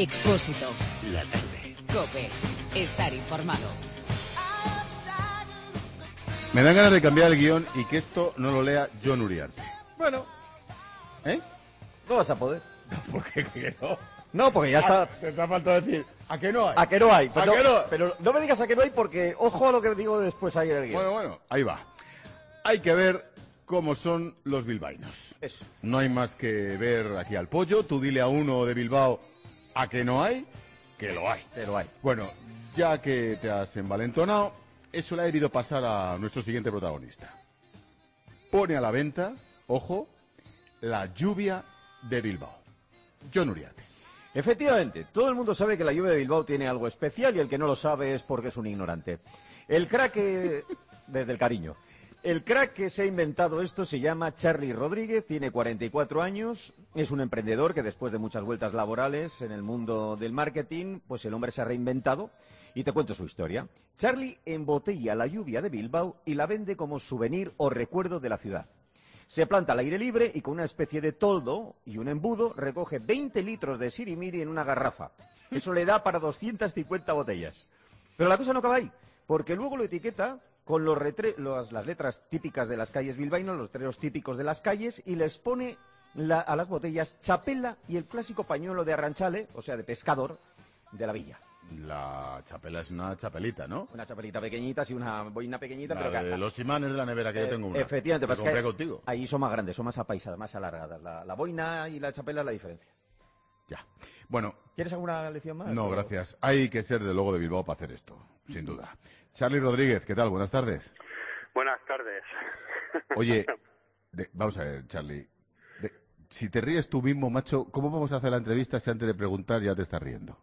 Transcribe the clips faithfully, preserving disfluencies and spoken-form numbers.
Expósito. La tarde. COPE. Estar informado. Me dan ganas de cambiar el guión y que esto no lo lea Jon Uriarte. Bueno, ¿Eh? no vas a poder. ¿Por qué que no? No, porque ya está. Ah, te está faltando decir, ¿a qué no hay? ¿A que no hay? Pues ¿A no, que no? Pero no me digas a que no hay porque ojo a lo que digo después ahí en el guión. Bueno, bueno, ahí va. Hay que ver cómo son los bilbaínos. Eso. No hay más que ver aquí al pollo. Tú dile a uno de Bilbao, ¿a que no hay? Que lo hay. Pero hay. Bueno, ya que te has envalentonado, eso le ha debido pasar a nuestro siguiente protagonista. Pone a la venta, ojo, la lluvia de Bilbao. Jon Uriarte. Efectivamente, todo el mundo sabe que la lluvia de Bilbao tiene algo especial y el que no lo sabe es porque es un ignorante. El crack que... desde el cariño. El crack que se ha inventado esto se llama Charly Rodríguez, tiene cuarenta y cuatro años, es un emprendedor que después de muchas vueltas laborales en el mundo del marketing, pues el hombre se ha reinventado y te cuento su historia. Charly embotella la lluvia de Bilbao y la vende como souvenir o recuerdo de la ciudad. Se planta al aire libre y con una especie de toldo y un embudo recoge veinte litros de sirimiri en una garrafa. Eso le da para doscientas cincuenta botellas. Pero la cosa no acaba ahí, porque luego lo etiqueta con los retre los, las letras típicas de las calles bilbaínas, los letreros típicos de las calles, y les pone la, a las botellas chapela y el clásico pañuelo de arranchale, o sea, de pescador, de la villa. La chapela es una chapelita, ¿no? Una chapelita pequeñita, sí, una boina pequeñita, La pero que... de los imanes de la nevera, que eh, yo tengo una. Efectivamente, que pues compré que contigo. ahí son más grandes, son más apaisadas, más alargadas. La, la boina y la chapela es la diferencia. Ya. Bueno, ¿Quieres alguna lección más? no, o- gracias. Hay que ser de luego de Bilbao para hacer esto, sin duda. Charly Rodríguez, ¿qué tal? Buenas tardes. Buenas tardes. Oye, de- vamos a ver, Charly. De- si te ríes tú mismo, macho, ¿cómo vamos a hacer la entrevista si antes de preguntar ya te estás riendo?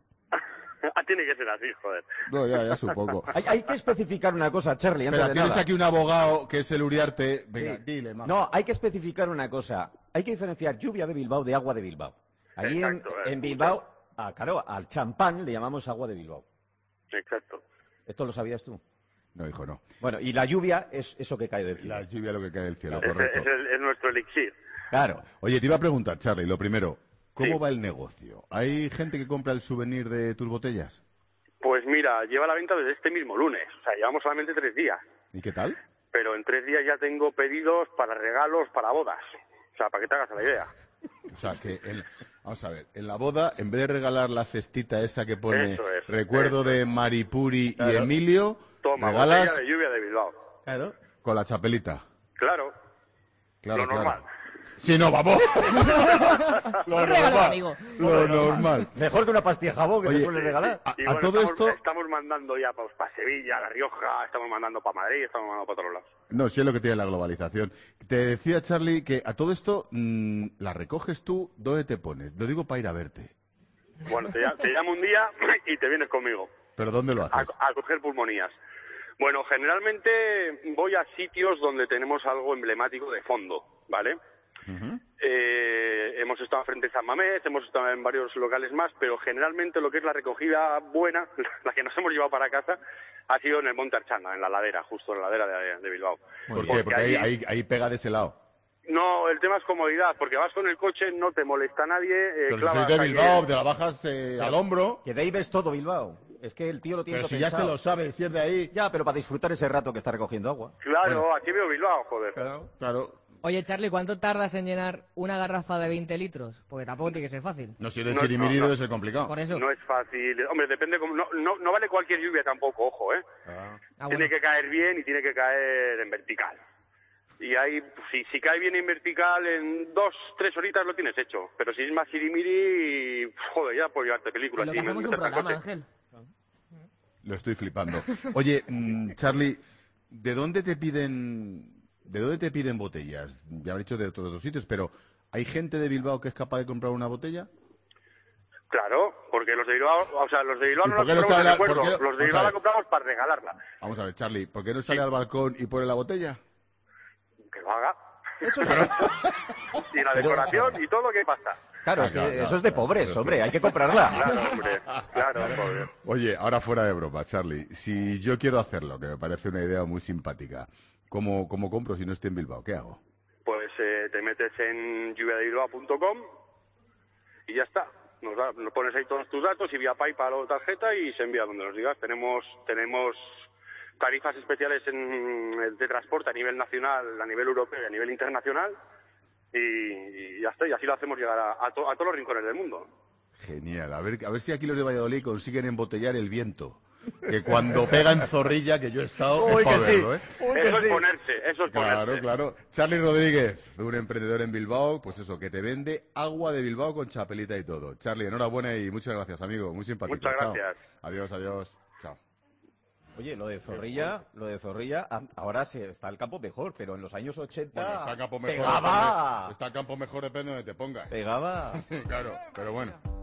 Ah, tiene que ser así, joder. No, ya, ya supongo. Hay, hay que especificar una cosa, Charly, antes Pero de tienes nada. aquí un abogado que es el Uriarte. Venga, Sí. dile, más. No, hay que especificar una cosa. Hay que diferenciar lluvia de Bilbao de agua de Bilbao. Allí en, Exacto, eh, en Bilbao, ah, claro, al champán le llamamos agua de Bilbao. Exacto. ¿Esto lo sabías tú? No, hijo, no. Bueno, y la lluvia es eso que cae del cielo. La lluvia lo que cae del cielo, Ese correcto. es, el- es nuestro elixir. Claro. Oye, te iba a preguntar, Charly, lo primero, ¿cómo Sí. va el negocio? ¿Hay gente que compra el souvenir de tus botellas? Pues mira, lleva la venta desde este mismo lunes. O sea, llevamos solamente tres días. ¿Y qué tal? Pero en tres días ya tengo pedidos para regalos, para bodas. O sea, para que te hagas la idea. O sea, que, en- vamos a ver, en la boda, en vez de regalar la cestita esa que pone Eso es, recuerdo eso de es. Maripuri Claro. y Emilio, Toma, regalas botella de lluvia de Bilbao. Claro. con la chapelita. Claro, Claro, lo claro. normal. Sí, no, vamos. Lo Un regalo, normal. amigo. Lo normal. Mejor que una pastilla de jabón que Oye, te suele regalar. A, Y a bueno, todo estamos, esto, estamos mandando ya para Sevilla, La Rioja, estamos mandando para Madrid, estamos mandando para todos lados. no, sí es lo que tiene la globalización. Te decía, Charly, que a todo esto mm, la recoges tú, ¿dónde te pones? Lo digo para ir a verte. Bueno, te, ll- te llamo un día y te vienes conmigo ¿Pero dónde lo a, haces? a coger pulmonías. Bueno, generalmente voy a sitios donde tenemos algo emblemático de fondo, ¿vale? Ujú. Eh, hemos estado frente a San Mamés, hemos estado en varios locales más, pero generalmente lo que es la recogida buena, la que nos hemos llevado para casa, ha sido en el Monte Archanda, en la ladera, justo en la ladera de, de Bilbao. ¿Por qué? Porque Porque ahí, ahí- ahí, ahí pega de ese lado. No, el tema es comodidad, porque vas con el coche, no te molesta nadie. Eh, Pero si clavas sois de ahí Bilbao, el- te la bajas eh, al hombro. Que de ahí ves todo Bilbao. Es que el tío lo tiene Pero todo si ya se pensado. lo sabe, si es de ahí. Ya, pero para disfrutar ese rato que está recogiendo agua. Claro, Bueno. aquí veo Bilbao, joder. Claro, claro. Oye, Charly, ¿cuánto tardas en llenar una garrafa de veinte litros? Porque tampoco tiene que ser fácil. No, si eres No, chirimiri no, no. debe ser complicado. Por eso. No es fácil. Hombre, depende. Cómo, no, no, no vale cualquier lluvia tampoco, ojo, ¿eh? Ah. Ah, Tiene bueno. que caer bien y tiene que caer en vertical. Y ahí, si, si cae bien en vertical, en dos, tres horitas lo tienes hecho. Pero si es más sirimiri, joder, ya puedo llevarte películas. Lo que sí, hacemos un metes al programa, coche. Ángel. Lo estoy flipando. Oye, mm, Charly, ¿de dónde te piden, de dónde te piden botellas? Ya habré dicho de otros, otros sitios, pero ¿hay gente de Bilbao que es capaz de comprar una botella? Claro, porque los de Bilbao, o sea, los de Bilbao ¿Y no por los qué no compramos sale de la- recuerdo, por qué no- los de vamos a Bilbao la ver. compramos para regalarla. Vamos a ver, Charly, ¿por qué no sale al balcón y pone la botella? Que lo haga. Eso es... Y la decoración y todo, ¿qué pasa? Claro, Ah, es que claro, eso es de claro, pobres, claro. hombre, hay que comprarla. Claro, hombre, claro, joder. Oye, ahora fuera de broma, Charly, si yo quiero hacerlo, que me parece una idea muy simpática, ¿cómo, cómo compro si no estoy en Bilbao? ¿Qué hago? Pues eh, te metes en lluvia de bilbao punto com y ya está. Nos, da, nos pones ahí todos tus datos y vía PayPal o tarjeta y se envía donde nos digas. Tenemos tenemos tarifas especiales en, de transporte a nivel nacional, a nivel europeo y a nivel internacional y, y ya está. Y así lo hacemos llegar a, a, to, a todos los rincones del mundo. Genial. A ver, a ver si aquí los de Valladolid consiguen embotellar el viento. Que cuando pega en Zorrilla, que yo he estado, Uy, es para que sí. verlo, ¿eh? Uy, que Eso es sí. ponerse, eso es Claro, ponerse. claro. Charly Rodríguez, un emprendedor en Bilbao, pues eso, que te vende agua de Bilbao con chapelita y todo. Charly, enhorabuena y muchas gracias, amigo. Muy simpático. Muchas Chao. gracias. Adiós, adiós. Chao. Oye, lo de Zorrilla, lo de Zorrilla, a- ahora se está el campo mejor, pero en los años ochenta Bueno, está a campo mejor. pegaba, depende- Está a campo mejor, depende de donde te pongas. pegaba. Claro, pero bueno.